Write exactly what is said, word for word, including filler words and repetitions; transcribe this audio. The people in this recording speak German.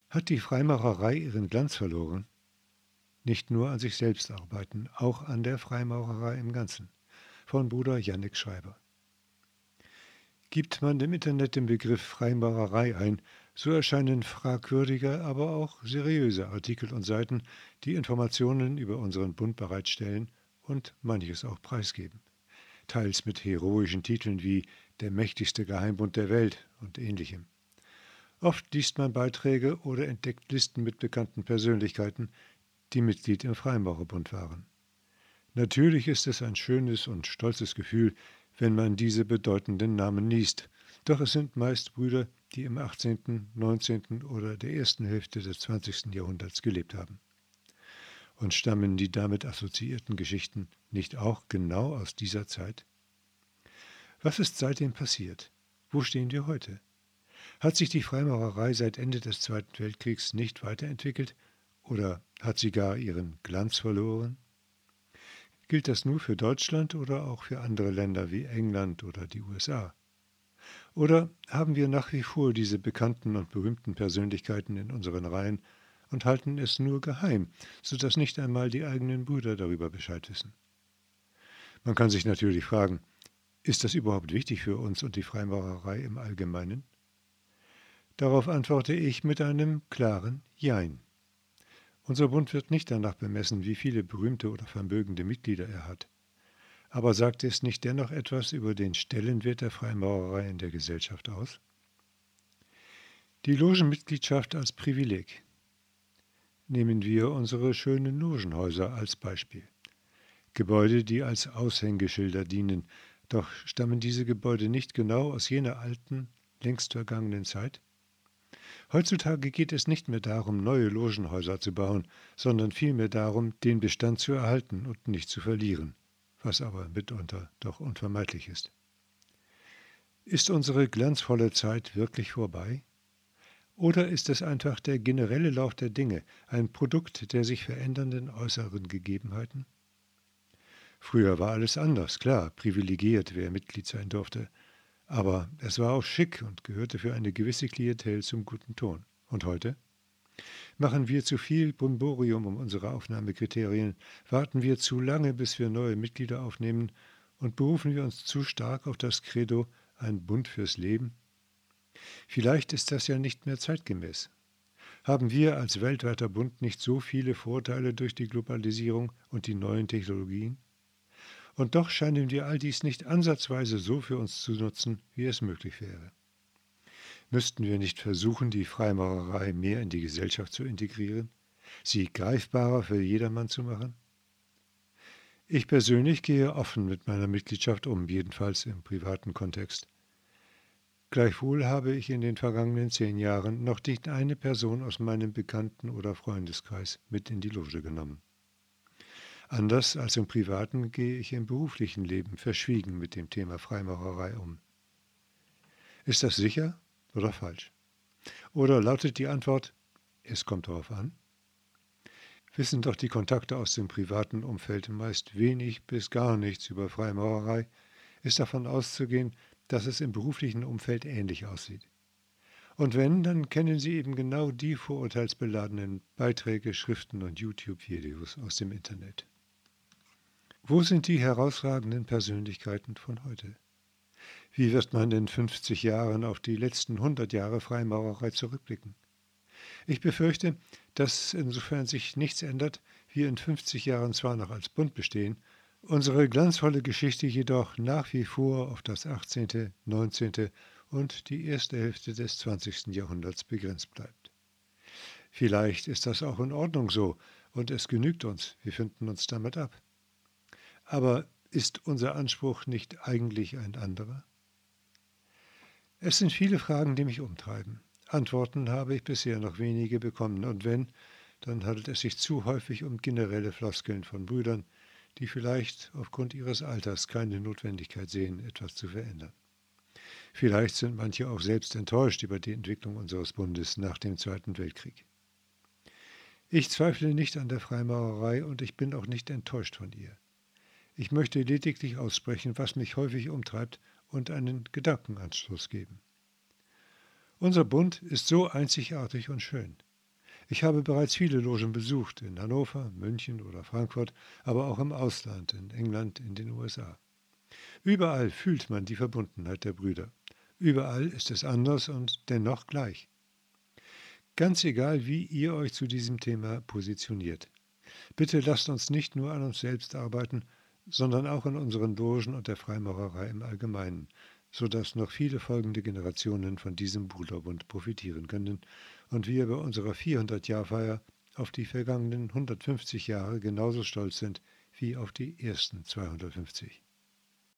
Hat die Freimaurerei ihren Glanz verloren? Nicht nur an sich selbst arbeiten, auch an der Freimaurerei im Ganzen. Von Bruder Jannik Schreiber. Gibt man im Internet den Begriff Freimaurerei ein, so erscheinen fragwürdige, aber auch seriöse Artikel und Seiten, die Informationen über unseren Bund bereitstellen und manches auch preisgeben. Teils mit heroischen Titeln wie »Der mächtigste Geheimbund der Welt« und ähnlichem. Oft liest man Beiträge oder entdeckt Listen mit bekannten Persönlichkeiten, die Mitglied im Freimaurerbund waren. Natürlich ist es ein schönes und stolzes Gefühl, wenn man diese bedeutenden Namen liest. Doch es sind meist Brüder, die im achtzehnten, neunzehnten oder der ersten Hälfte des zwanzigsten Jahrhunderts gelebt haben. Und stammen die damit assoziierten Geschichten nicht auch genau aus dieser Zeit? Was ist seitdem passiert? Wo stehen wir heute? Hat sich die Freimaurerei seit Ende des Zweiten Weltkriegs nicht weiterentwickelt oder hat sie gar ihren Glanz verloren? Gilt das nur für Deutschland oder auch für andere Länder wie England oder die U S A? Oder haben wir nach wie vor diese bekannten und berühmten Persönlichkeiten in unseren Reihen und halten es nur geheim, sodass nicht einmal die eigenen Brüder darüber Bescheid wissen? Man kann sich natürlich fragen, ist das überhaupt wichtig für uns und die Freimaurerei im Allgemeinen? Darauf antworte ich mit einem klaren Jein. Unser Bund wird nicht danach bemessen, wie viele berühmte oder vermögende Mitglieder er hat. Aber sagt es nicht dennoch etwas über den Stellenwert der Freimaurerei in der Gesellschaft aus? Die Logenmitgliedschaft als Privileg. Nehmen wir unsere schönen Logenhäuser als Beispiel. Gebäude, die als Aushängeschilder dienen, doch stammen diese Gebäude nicht genau aus jener alten, längst vergangenen Zeit? Heutzutage geht es nicht mehr darum, neue Logenhäuser zu bauen, sondern vielmehr darum, den Bestand zu erhalten und nicht zu verlieren, was aber mitunter doch unvermeidlich ist. Ist unsere glanzvolle Zeit wirklich vorbei? Oder ist es einfach der generelle Lauf der Dinge, ein Produkt der sich verändernden äußeren Gegebenheiten? Früher war alles anders, klar, privilegiert, wer Mitglied sein durfte. Aber es war auch schick und gehörte für eine gewisse Klientel zum guten Ton. Und heute? Machen wir zu viel Brimborium um unsere Aufnahmekriterien, warten wir zu lange, bis wir neue Mitglieder aufnehmen und berufen wir uns zu stark auf das Credo »ein Bund fürs Leben«? Vielleicht ist das ja nicht mehr zeitgemäß. Haben wir als weltweiter Bund nicht so viele Vorteile durch die Globalisierung und die neuen Technologien? Und doch scheinen wir all dies nicht ansatzweise so für uns zu nutzen, wie es möglich wäre. Müssten wir nicht versuchen, die Freimaurerei mehr in die Gesellschaft zu integrieren, sie greifbarer für jedermann zu machen? Ich persönlich gehe offen mit meiner Mitgliedschaft um, jedenfalls im privaten Kontext. Gleichwohl habe ich in den vergangenen zehn Jahren noch nicht eine Person aus meinem Bekannten- oder Freundeskreis mit in die Loge genommen. Anders als im Privaten gehe ich im beruflichen Leben verschwiegen mit dem Thema Freimaurerei um. Ist das sicher oder falsch? Oder lautet die Antwort, es kommt darauf an? Wissen doch die Kontakte aus dem privaten Umfeld meist wenig bis gar nichts über Freimaurerei, ist davon auszugehen, dass es im beruflichen Umfeld ähnlich aussieht. Und wenn, dann kennen Sie eben genau die vorurteilsbeladenen Beiträge, Schriften und YouTube-Videos aus dem Internet. Wo sind die herausragenden Persönlichkeiten von heute? Wie wird man in fünfzig Jahren auf die letzten hundert Jahre Freimaurerei zurückblicken? Ich befürchte, dass, insofern sich nichts ändert, wir in fünfzig Jahren zwar noch als Bund bestehen, unsere glanzvolle Geschichte jedoch nach wie vor auf das achtzehnte., neunzehnte und die erste Hälfte des zwanzigsten Jahrhunderts begrenzt bleibt. Vielleicht ist das auch in Ordnung so und es genügt uns, wir finden uns damit ab. Aber ist unser Anspruch nicht eigentlich ein anderer? Es sind viele Fragen, die mich umtreiben. Antworten habe ich bisher noch wenige bekommen und wenn, dann handelt es sich zu häufig um generelle Floskeln von Brüdern, die vielleicht aufgrund ihres Alters keine Notwendigkeit sehen, etwas zu verändern. Vielleicht sind manche auch selbst enttäuscht über die Entwicklung unseres Bundes nach dem Zweiten Weltkrieg. Ich zweifle nicht an der Freimaurerei und ich bin auch nicht enttäuscht von ihr. Ich möchte lediglich aussprechen, was mich häufig umtreibt und einen Gedankenanstoß geben. Unser Bund ist so einzigartig und schön. Ich habe bereits viele Logen besucht, in Hannover, München oder Frankfurt, aber auch im Ausland, in England, in den U S A. Überall fühlt man die Verbundenheit der Brüder. Überall ist es anders und dennoch gleich. Ganz egal, wie ihr euch zu diesem Thema positioniert. Bitte lasst uns nicht nur an uns selbst arbeiten, sondern auch an unseren Logen und der Freimaurerei im Allgemeinen, sodass noch viele folgende Generationen von diesem Bruderbund profitieren können und wir bei unserer vierhundert-Jahr-Feier auf die vergangenen hundertfünfzig Jahre genauso stolz sind wie auf die ersten zweihundertfünfzig.